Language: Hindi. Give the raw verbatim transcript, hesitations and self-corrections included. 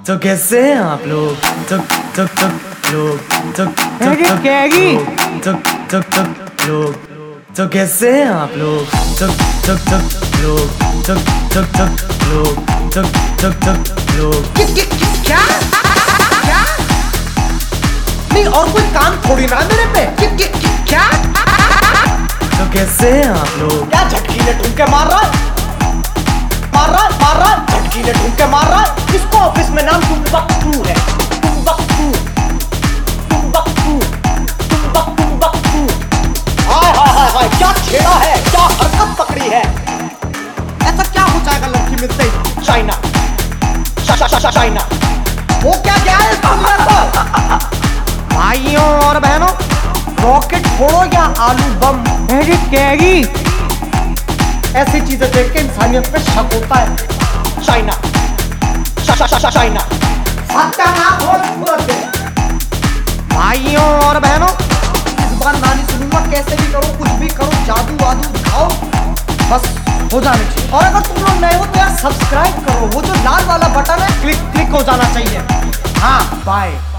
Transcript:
तो कैसे हैं आप लोग? तो तो तो लोग तो तो तो कैगी तो तो तो लोग तो कैसे हैं आप लोग? तो तो तो लोग तो तो तो लोग तो तो तो लोग क्या क्या नहीं और कोई काम थोड़ी ना मेरे पे क्या, क्या, क्या? तो कैसे हैं आप लोग? क्या झटकी ने ढूंढ के मार रहा है मार रहा है मार रहा है झटकी ने ढूंढ के मार रहा है। इसको ऑफिस में नाम टुम्बकटू है टुम्बकटू टुम्बकटू टुम्बकटू टुम्बकटू। हाय हाय हाय हाय क्या छेड़ा है क्या हरकत पकड़ी है। ऐसा क्या हो जाएगा लड़की मिलते ही चाइना चाइना वो क्या क्या है इस दुनिया पर। भाइयों और बहनों रॉकेट फोड़ो या आलू बम कैगी ऐसी चीजें देख के इंसानियत पे शक होता है। चाइना चाइना सत्यानाश हो पूरा देश। भाइयों और बहनों इस बार नानी सुनूंगा कैसे भी करो कुछ भी करो जादू वादू दिखाओ बस हो जाना चाहिए। और अगर तुम लोग नए हो तो यार सब्सक्राइब करो वो जो लाल वाला बटन है क्लिक क्लिक हो जाना चाहिए। हाँ बाय।